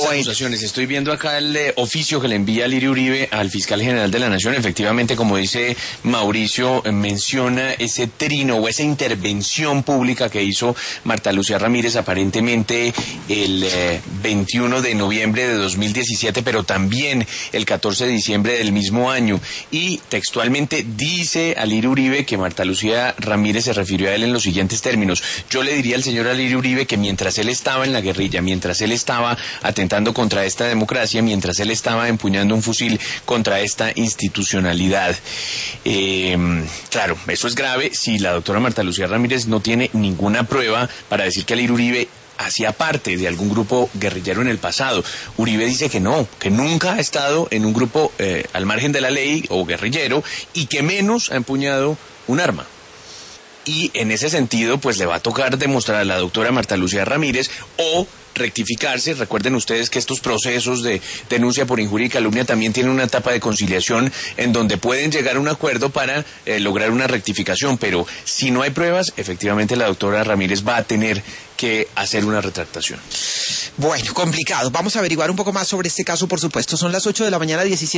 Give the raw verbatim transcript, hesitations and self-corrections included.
acusaciones. Estoy viendo acá el eh, oficio que le envía Lirio Uribe al fiscal general de la Nación. Efectivamente, como dice Mauricio, eh, menciona ese trino o esa intervención pública que hizo Marta Lucía Ramírez aparentemente el eh, veintiuno de noviembre de dos mil diecisiete, pero también el catorce de diciembre del mismo año. Y textualmente dice a Lirio Uribe que Marta Lucía Ramírez se refirió a él en los siguientes términos: yo le diría al señor Alirio Uribe que mientras él estaba en la guerrilla, mientras él estaba atentando contra esta democracia, mientras él estaba empuñando un fusil contra esta institucionalidad. Eh, claro, eso es grave si la doctora Marta Lucía Ramírez no tiene ninguna prueba para decir que Alirio Uribe hacía parte de algún grupo guerrillero en el pasado. Uribe dice que no, que nunca ha estado en un grupo eh, al margen de la ley o guerrillero, y que menos ha empuñado un arma. Y en ese sentido, pues le va a tocar demostrar a la doctora Marta Lucía Ramírez o rectificarse. Recuerden ustedes que estos procesos de denuncia por injuria y calumnia también tienen una etapa de conciliación en donde pueden llegar a un acuerdo para eh, lograr una rectificación, pero si no hay pruebas, efectivamente la doctora Ramírez va a tener que hacer una retractación. Bueno, complicado. Vamos a averiguar un poco más sobre este caso, por supuesto. Son las ocho de la mañana, diecisiete